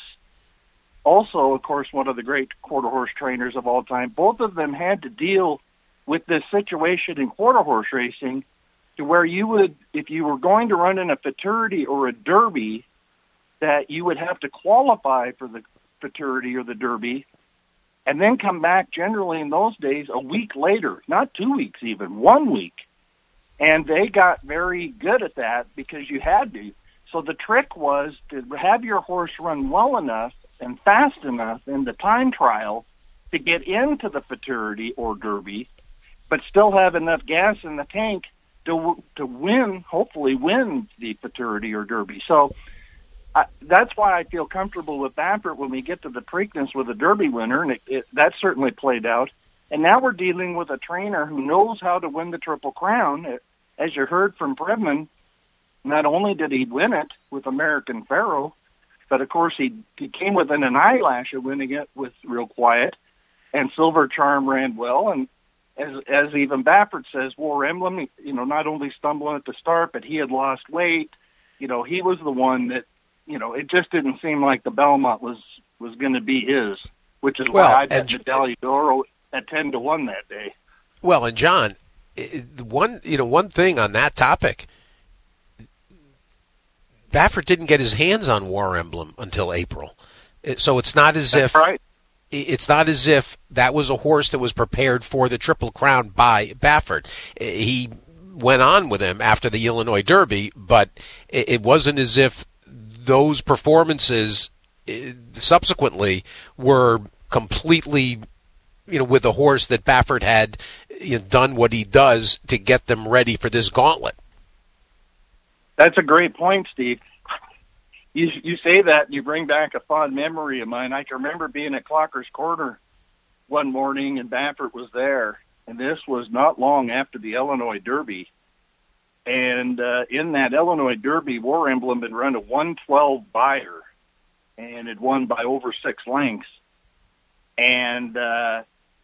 also, of course, one of the great quarter horse trainers of all time, both of them had to deal with this situation in quarter horse racing to where you would, if you were going to run in a Futurity or a Derby, that you would have to qualify for the Futurity or the Derby and then come back generally in those days a week later, not 2 weeks even, 1 week. And they got very good at that because you had to. So the trick was to have your horse run well enough and fast enough in the time trial to get into the Futurity or Derby, but still have enough gas in the tank to win, hopefully win the Futurity or Derby. So that's why I feel comfortable with Baffert when we get to the Preakness with a Derby winner, and that certainly played out. And now we're dealing with a trainer who knows how to win the Triple Crown. As you heard from Pridman, not only did he win it with American Pharoah, but of course he came within an eyelash of winning it with Real Quiet, and Silver Charm ran well. And as even Baffert says, War Emblem, not only stumbling at the start, but he had lost weight. He was the one that, it just didn't seem like the Belmont was going to be his, which is why I bet Medaglia d'Oro at 10-1 that day. Well, and John, one thing on that topic, Baffert didn't get his hands on War Emblem until April, so it's not as if it's not as if that was a horse that was prepared for the Triple Crown by Baffert. He went on with him after the Illinois Derby, but it wasn't as if those performances subsequently were completely, with a horse that Baffert had done what he does to get them ready for this gauntlet. That's a great point, Steve. You say that, and you bring back a fond memory of mine. I can remember being at Clocker's Corner one morning, and Baffert was there, and this was not long after the Illinois Derby. And in that Illinois Derby, War Emblem had run a 112 buyer and had won by over 6 lengths. And I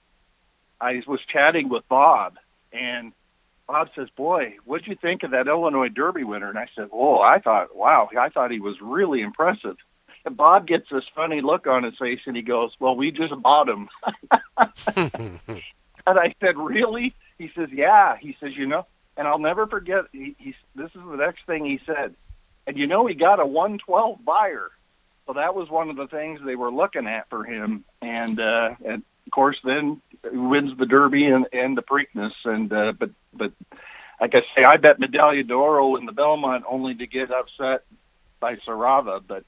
was chatting with Bob, and Bob says, "Boy, what'd you think of that Illinois Derby winner?" And I said, I thought he was really impressive. And Bob gets this funny look on his face, and he goes, "Well, we just bought him." And I said, "Really?" He says, "Yeah." He says, and I'll never forget, this is the next thing he said. And he got a 112 buyer. So that was one of the things they were looking at for him. And of course, then he wins the Derby and the Preakness. And but like I say, I bet Medaglia d'Oro in the Belmont only to get upset by Sarava. But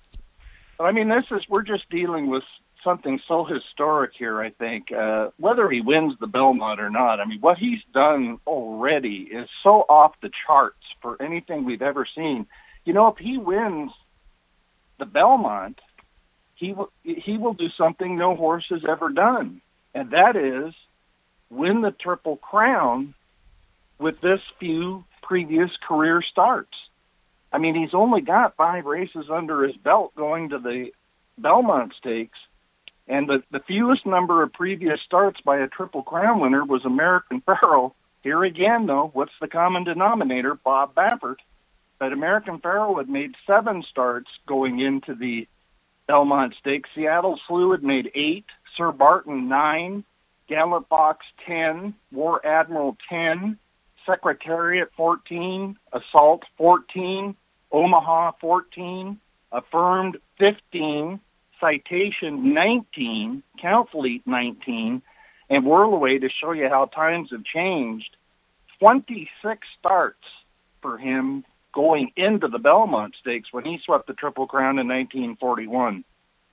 I mean, we're just dealing with something so historic here, I think, whether he wins the Belmont or not. I mean, what he's done already is so off the charts for anything we've ever seen. If he wins the Belmont, he will do something no horse has ever done, and that is win the Triple Crown with this few previous career starts. I mean, he's only got 5 races under his belt going to the Belmont Stakes, and the fewest number of previous starts by a Triple Crown winner was American Pharoah. Here again, though, what's the common denominator? Bob Baffert. But American Pharoah had made 7 starts going into the Belmont Stakes. Seattle Slew had made 8, Sir Barton 9, Gallant Fox 10, War Admiral 10, Secretariat 14, Assault 14, Omaha 14, Affirmed 15, Citation 19, Count Fleet 19, and Whirlaway, to show you how times have changed, 26 starts for him going into the Belmont Stakes when he swept the Triple Crown in 1941.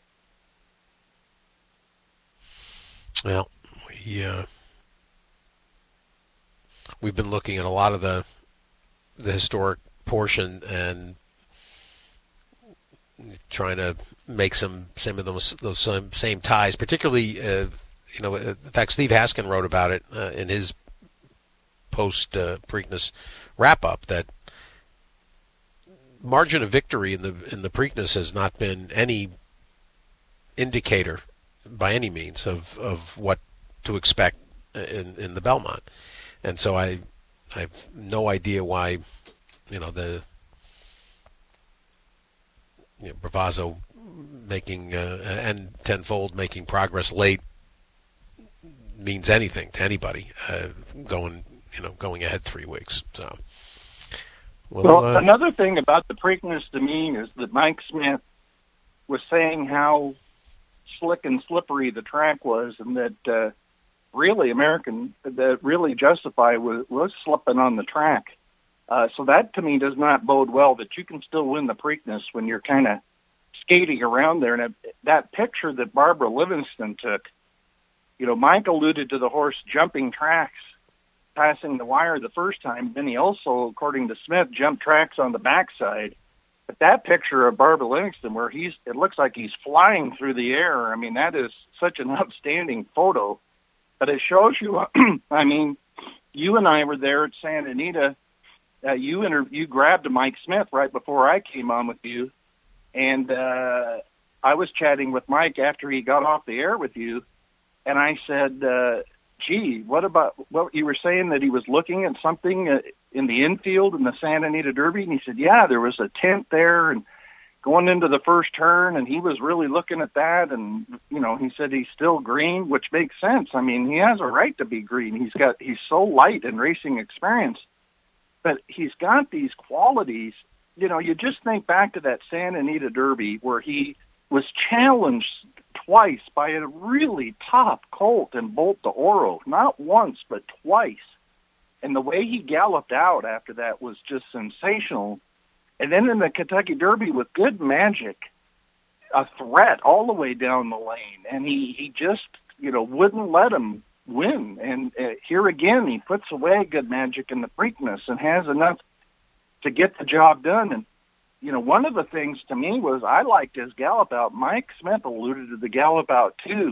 Well, we've been looking at a lot of the historic portion and trying to make some of those same ties, particularly, in fact, Steve Haskin wrote about it in his post-Preakness wrap-up, that margin of victory in the Preakness has not been any indicator by any means of what to expect in the Belmont. And so I have no idea why, Bravazzo making and Tenfold making progress late means anything to anybody going ahead 3 weeks. So, well, another thing about the Preakness to me is that Mike Smith was saying how slick and slippery the track was, and that really Justify was slipping on the track. So that to me does not bode well, that you can still win the Preakness when you're kind of skating around there. And that picture that Barbara Livingston took, Mike alluded to the horse jumping tracks, passing the wire the first time. Then he also, according to Smith, jumped tracks on the backside. But that picture of Barbara Livingston, where it looks like he's flying through the air, I mean, that is such an outstanding photo. But it shows you, I mean, you and I were there at Santa Anita. You grabbed Mike Smith right before I came on with you, and I was chatting with Mike after he got off the air with you, and I said, gee, what you were saying, that he was looking at something in the infield in the Santa Anita Derby? And he said, yeah, there was a tent there and going into the first turn, and he was really looking at that. And, he said he's still green, which makes sense. I mean, he has a right to be green. He's so light in racing experience, but he's got these qualities. You just think back to that Santa Anita Derby where he was challenged twice by a really top colt in Bolt d'Oro, not once, but twice. And the way he galloped out after that was just sensational. And then in the Kentucky Derby with Good Magic, a threat all the way down the lane. And he just, wouldn't let him win. And here again, he puts away Good Magic in the Preakness and has enough to get the job done. And, one of the things to me was I liked his gallop out. Mike Smith alluded to the gallop out too.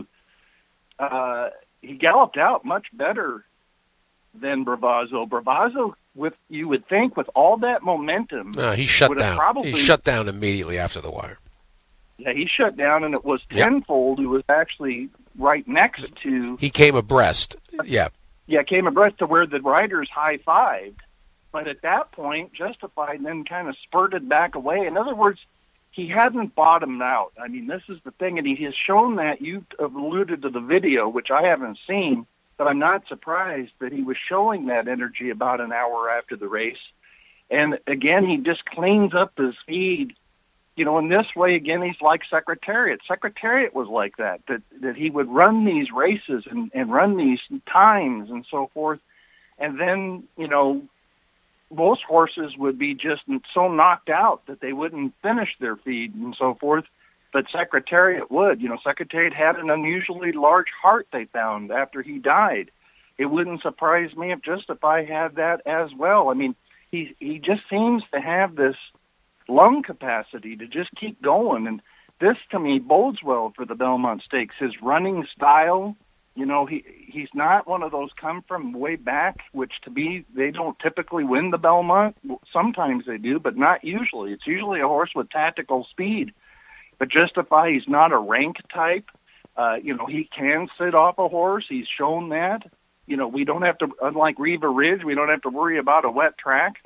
He galloped out much better than Bravazzo. Bravazzo, you would think with all that momentum, he shut down. He shut down immediately after the wire. Yeah, he shut down, and it was Tenfold who was actually right next to. He came abreast. Yeah. Yeah, came abreast to where the riders high-fived. But at that point, Justified then kind of spurted back away. In other words, he hadn't bottomed out. I mean, this is the thing, and he has shown that. You alluded to the video, which I haven't seen, but I'm not surprised that he was showing that energy about an hour after the race. And again, he just cleans up his feed. In this way, again, he's like Secretariat. Secretariat was like that he would run these races and run these times and so forth. And then, most horses would be just so knocked out that they wouldn't finish their feed and so forth. But Secretariat would. Secretariat had an unusually large heart, they found, after he died. It wouldn't surprise me if Justify had that as well. I mean, he just seems to have this lung capacity to just keep going. And this, to me, bodes well for the Belmont Stakes. His running style, he's not one of those come from way back, which to me, they don't typically win the Belmont. Sometimes they do, but not usually. It's usually a horse with tactical speed. But Justify, he's not a rank type. He can sit off a horse. He's shown that. We don't have to, unlike Riva Ridge, we don't have to worry about a wet track.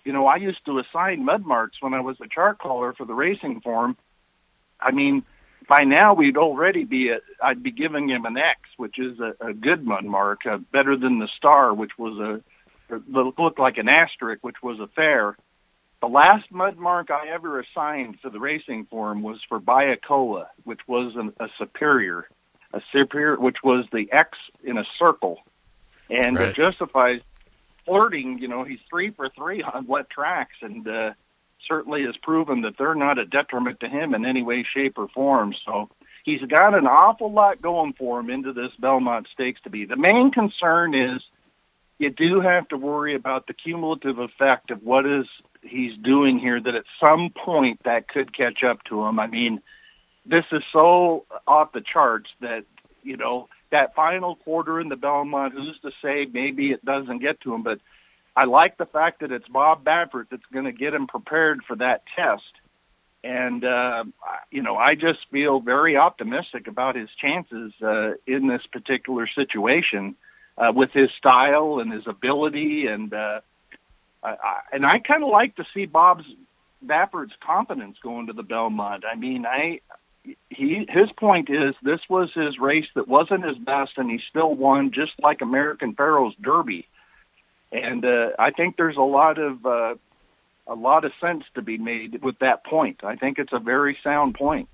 I used to assign mud marks when I was a chart caller for the racing form. I mean, by now I'd be giving him an X, which is a good mud mark, better than the star, which was looked like an asterisk, which was a fair. The last mud mark I ever assigned to the racing form was for Bayakoa, which was a superior, which was the X in a circle. And right. It justifies flirting, he's 3 for 3 on wet tracks, and certainly has proven that they're not a detriment to him in any way, shape, or form. So he's got an awful lot going for him into this Belmont Stakes to be. The main concern is you do have to worry about the cumulative effect of what he's doing here, that at some point that could catch up to him. I mean, this is so off the charts that, that final quarter in the Belmont, who's to say maybe it doesn't get to him, but I like the fact that it's Bob Baffert that's going to get him prepared for that test. And, I just feel very optimistic about his chances in this particular situation with his style and his ability. And I kind of like to see Baffert's confidence going to the Belmont. I mean, his point is this was his race that wasn't his best, and he still won, just like American Pharoah's Derby. And I think there's a lot of sense to be made with that point. I think it's a very sound point.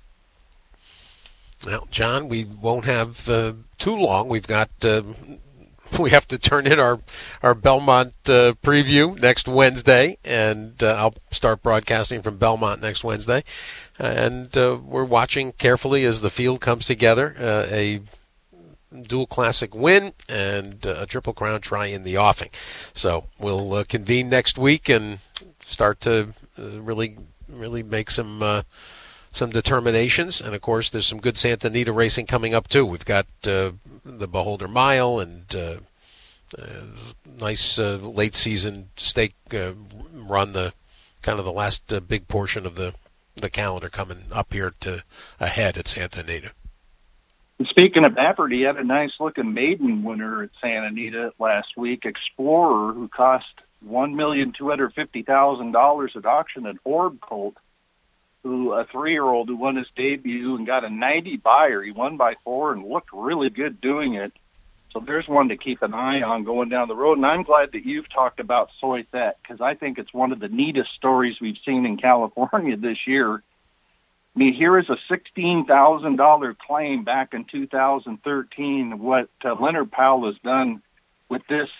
Well, John, we won't have too long. We've got we have to turn in our Belmont preview next Wednesday, and I'll start broadcasting from Belmont next Wednesday. And we're watching carefully as the field comes together. A dual classic win and a Triple Crown try in the offing. So we'll convene next week and start to really make some determinations. And of course, there's some good Santa Anita racing coming up too. We've got the Beholder Mile and nice late season stake run, the kind of the last big portion of the calendar coming up here to ahead at Santa Anita. Speaking of Baffert, he had a nice-looking maiden winner at Santa Anita last week, Explorer, who cost $1,250,000 at auction, an Orb Colt, who a 3-year-old who won his debut and got a 90 buyer. He won by 4 and looked really good doing it. So there's one to keep an eye on going down the road. And I'm glad that you've talked about Soy Thet, because I think it's one of the neatest stories we've seen in California this year. I mean, here is a $16,000 claim back in 2013. What Leonard Powell has done with this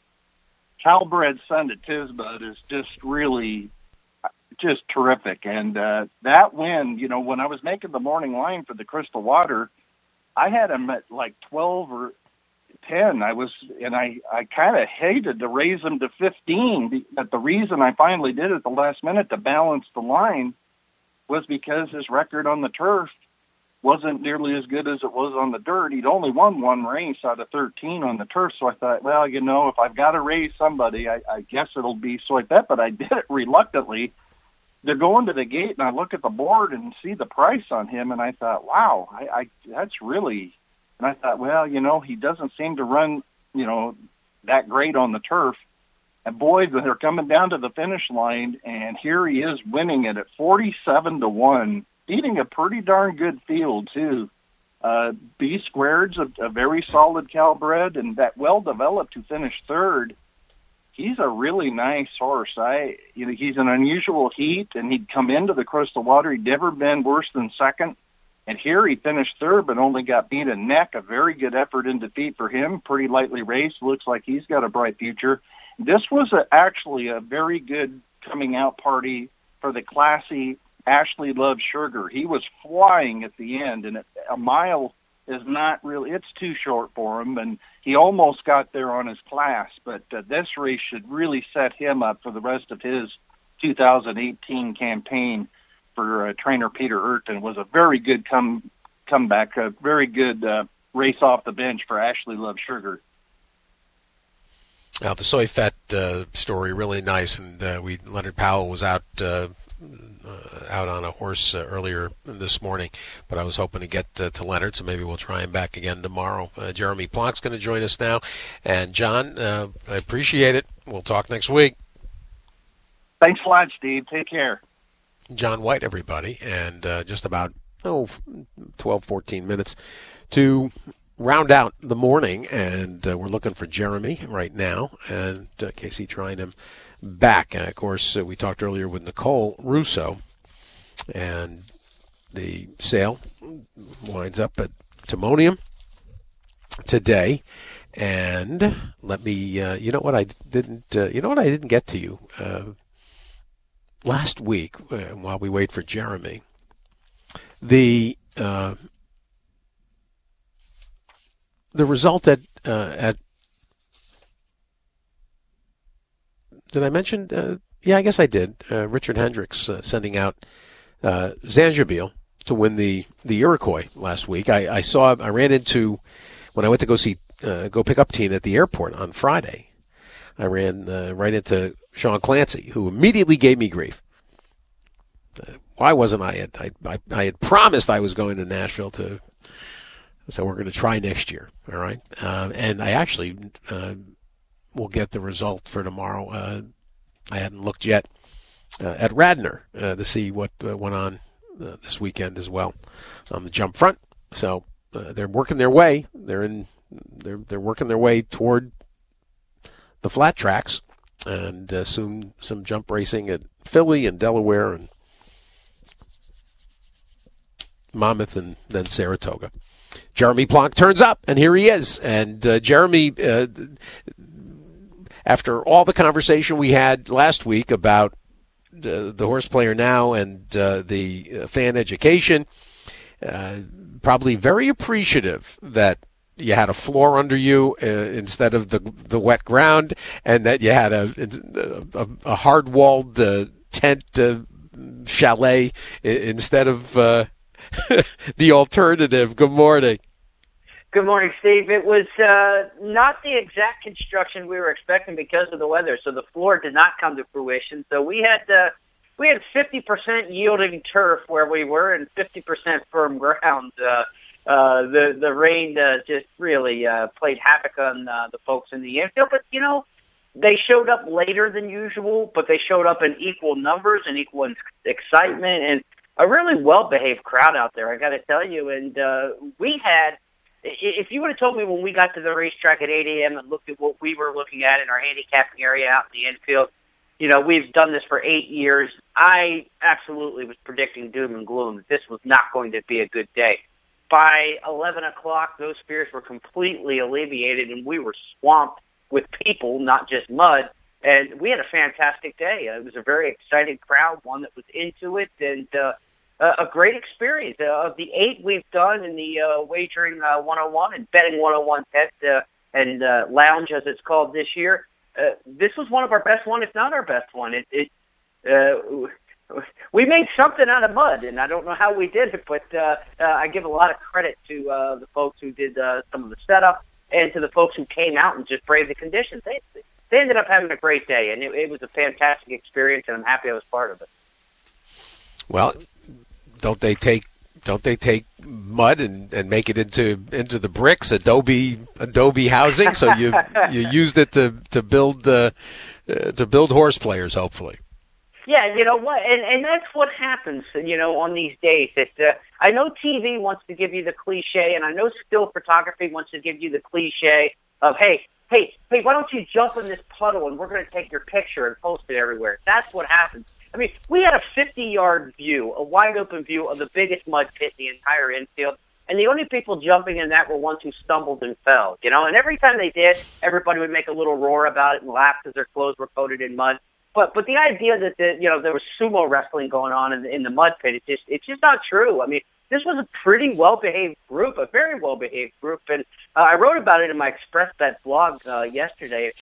Calbred son to Tisbud is just really just terrific. And that win, when I was making the morning line for the Crystal Water, I had him at like 12 or 10. I kind of hated to raise him to 15, but the reason I finally did it at the last minute to balance the line was because his record on the turf wasn't nearly as good as it was on the dirt. He'd only won one race out of 13 on the turf, so I thought, well, if I've got to raise somebody, I guess it'll be Soy Thet, but I did it reluctantly. They're going to the gate, and I look at the board and see the price on him, and I thought, wow, that's really... And I thought, well, he doesn't seem to run, that great on the turf. And boy, they're coming down to the finish line, and here he is winning it at 47-1, beating a pretty darn good field too. B Squared's a very solid Calbred, and that well-developed who finished third. He's a really nice horse. He's an unusual heat, and he'd come into the Crystal Water. He'd never been worse than second. And here he finished third, but only got beat a neck. A very good effort in defeat for him. Pretty lightly raced. Looks like he's got a bright future. This was actually a very good coming out party for the classy Ashley Love Sugar. He was flying at the end, and a mile is not really, it's too short for him, and he almost got there on his class. But this race should really set him up for the rest of his 2018 campaign for trainer Peter Urton. It was a very good comeback, a very good race off the bench for Ashley Love Sugar. Now, the Soy Thet story, really nice, and Leonard Powell was out on a horse earlier this morning, but I was hoping to get to Leonard, so maybe we'll try him back again tomorrow. Jeremy Plock's going to join us now, and John, I appreciate it. We'll talk next week. Thanks a lot, Steve. Take care. John White, everybody, and just about 12, 14 minutes to round out the morning, and we're looking for Jeremy right now, and Casey trying him back. And, of course, we talked earlier with Nicole Russo, and the sale winds up at Timonium today. And let me, you know what I didn't get to you last week while we wait for Jeremy. The result at did I mention? Yeah, I guess I did. Richard Hendricks sending out Zanjabil to win the Iroquois last week. I ran into, when I went to go pick up Tina at the airport on Friday, I ran right into Sean Clancy, who immediately gave me grief. Why wasn't I had promised I was going to Nashville so we're going to try next year, all right? And I actually will get the result for tomorrow. I hadn't looked yet at Radnor to see what went on this weekend as well on the jump front. So they're working their way. They're working their way toward the flat tracks, and soon some jump racing at Philly and Delaware and Monmouth and then Saratoga. Jeremy Plonk turns up, and here he is. And Jeremy, after all the conversation we had last week about the Horse Player Now and the fan education, probably very appreciative that you had a floor under you instead of the wet ground, and that you had a hard-walled tent chalet instead of the alternative. Good morning. Good morning, Steve. It was not the exact construction we were expecting because of the weather, so the floor did not come to fruition. So we had 50% yielding turf where we were and 50% firm ground. The rain just really played havoc on the folks in the infield. But, they showed up later than usual, but they showed up in equal numbers and equal excitement, and a really well-behaved crowd out there, I got to tell you. And we had, if you would have told me when we got to the racetrack at 8 a.m. and looked at what we were looking at in our handicapping area out in the infield, we've done this for 8 years. I absolutely was predicting doom and gloom, that this was not going to be a good day. By 11 o'clock, those fears were completely alleviated, and we were swamped with people, not just mud. And we had a fantastic day. It was a very excited crowd, one that was into it, and a great experience. Of the 8 we've done in the Wagering 101 and Betting 101 Pet and Lounge, as it's called this year, this was one of our best one, if not our best one. We made something out of mud, and I don't know how we did it, but I give a lot of credit to the folks who did some of the setup and to the folks who came out and just braved the conditions. They ended up having a great day, and it was a fantastic experience, and I'm happy I was part of it. Well, don't they take mud and make it into the bricks, adobe housing? So you used it to build horse players, hopefully. Yeah, you know what, and that's what happens, on these days. I know TV wants to give you the cliche, and I know still photography wants to give you the cliche of, hey, why don't you jump in this puddle and we're going to take your picture and post it everywhere. That's what happens. I mean, we had a 50-yard view, a wide-open view of the biggest mud pit in the entire infield, and the only people jumping in that were ones who stumbled and fell, and every time they did, everybody would make a little roar about it and laugh because their clothes were coated in mud. But the idea that there was sumo wrestling going on in the mud pit, it's just not true. I mean, this was a pretty well-behaved group, a very well-behaved group, and I wrote about it in my ExpressBet blog yesterday.